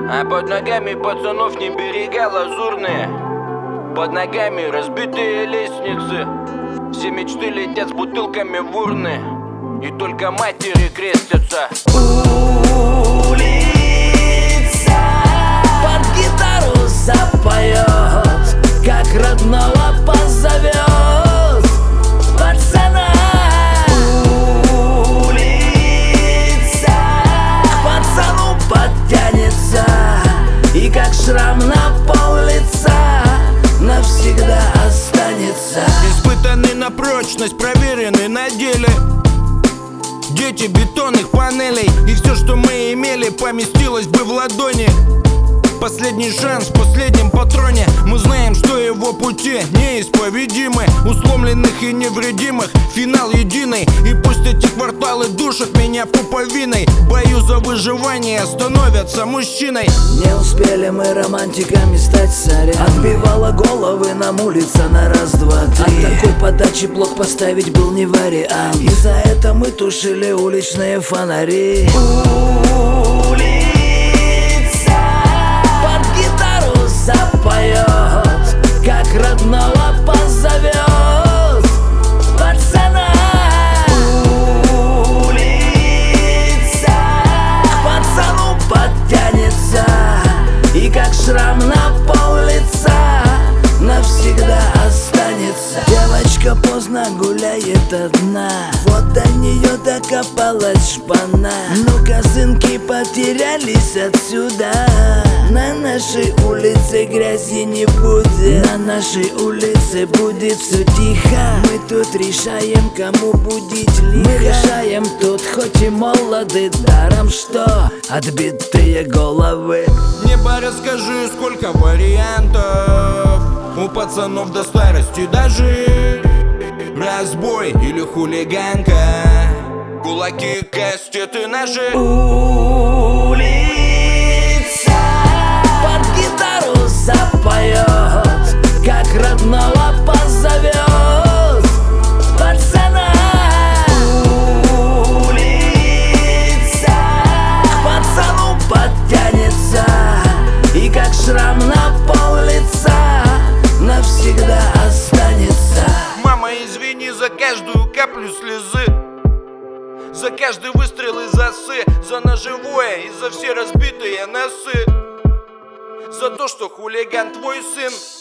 А под ногами пацанов не берега лазурные. Под ногами разбитые лестницы. Все мечты летят с бутылками в урны. И только матери крестятся. Улица под гитару запоет, как родного позовет пацана. Улица к пацану подтянется, и как шрам на пол лица навсегда останется. Испытанный на прочность, проверенный на деле. Дети бетонных панелей. И все, что мы имели, поместилось бы в ладони. Последний шанс в последнем патроне. Мы знаем, что его пути неисповедимы. У сломленных и невредимых финал единый. И пусть эти кварталы душат меня пуповиной, в бою за выживание становятся мужчиной. Не успели мы романтиками стать, сорян. Отбивала головы нам улица на раз, два, три. От такой подачи блок поставить был не вариант, и за это мы тушили уличные фонари. Запоет, как родного позовет пацана. Улица к пацану подтянется, и как шрам на пол лица навсегда останется. Девочка поздно гуляет одна, вот до нее докопалась шпана. Ну косынки потерялись отсюда. На нашей улице грязи не будет, на нашей улице будет все тихо. Мы тут решаем, кому будить лихо. Мы решаем тут, хоть и молоды, даром что отбитые головы. Небо, расскажи, сколько вариантов у пацанов до старости дожить. Разбой или хулиганка, кулаки, кастеты, ножи. Улица под гитару запоет, как родного позовет пацана. Улица к пацану подтянется, и как шрам на пол лица навсегда останется. Мама, извини за каждую каплю слезы, за каждый выстрел из осы, за ножевое и за все разбитые носы, за то, что хулиган твой сын.